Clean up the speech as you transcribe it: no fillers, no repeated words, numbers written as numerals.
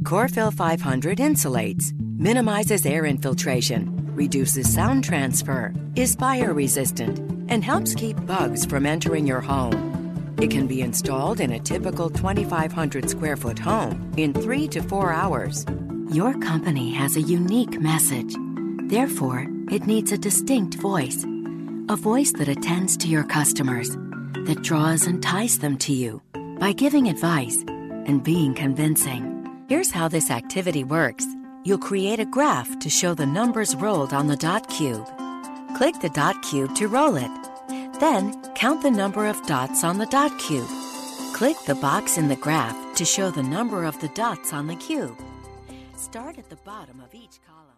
Chlorophyll 500 insulates, minimizes air infiltration, reduces sound transfer, is fire-resistant, and helps keep bugs from entering your home. It can be installed in a typical 2,500 square foot home in 3 to 4 hours. Your company has a unique message. Therefore, it needs a distinct voice. A voice that attends to your customers, that draws and ties them to you by giving advice and being convincing. Here's how this activity works. You'll create a graph to show the numbers rolled on the dot cube. Click the dot cube to roll it. Then, count the number of dots on the dot cube. Click the box in the graph to show the number of the dots on the cube. Start at the bottom of each column.